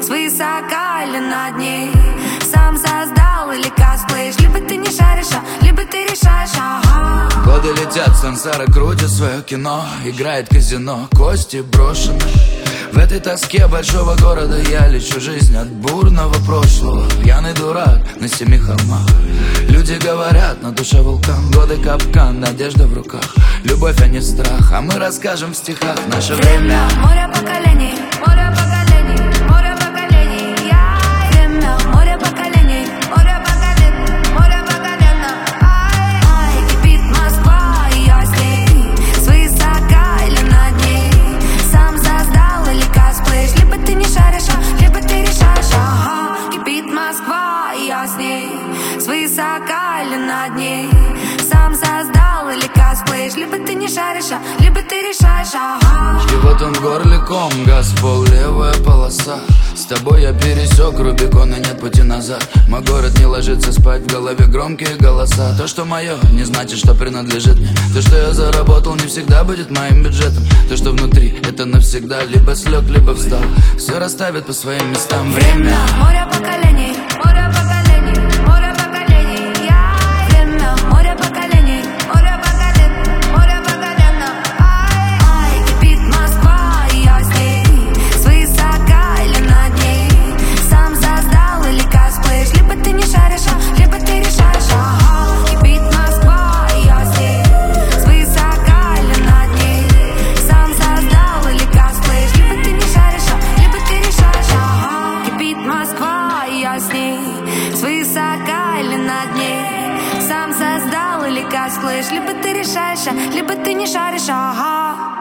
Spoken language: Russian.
свысока или над ней. Сам создал или косплеишь, либо ты не шаришь, либо ты решаешь, ага. Годы летят, сансара крутит свое кино, играет казино, кости брошены. В этой тоске большого города я лечу жизнь от бурного прошлого. Пьяный дурак на 7 холмах. Люди говорят, на душе вулкан. Годы капкан, надежда в руках. Любовь, а не страх, а мы расскажем в стихах. Наше время море поколений, море поколений, море поколений. Время море поколений, море поколений, море поколений. Ай, кипит Москва, и я с ней, свысока или над ней. Сам создал или косплеишь, либо ты не шаришь, либо ты решаешь, ага. Кипит Москва, и я с ней, свысока или над ней. Сам создал или косплеишь, либо ты не шаришь, либо ты решаешь, ага. И вот он в горле ком, газпол, левая полоса. С тобой я пересек Рубикон, и нет пути назад. Мой город не ложится спать, в голове громкие голоса. То, что мое, не значит, что принадлежит мне. То, что я заработал, не всегда будет моим бюджетом. То, что внутри, это навсегда. Либо слег, либо встал, все расставит по своим местам. Время море поколений, море поколений, море поколений. Время море поколений, море поколений, море поколений. Ай, кипит Москва, и я с ней, свысока или над ней. Сам создал или косплеишь, либо ты не шаришь, либо ты решаешь, ага. Кипит Москва, и я с ней, свысока или над ней. Сам создал или косплеишь, либо ты не шаришь, либо ты решаешь, ага. Кипит Москва, и я с ней, свысока или над ней. Сам создал или косплеишь, либо ты решаешь, либо ты не шаришь, ага.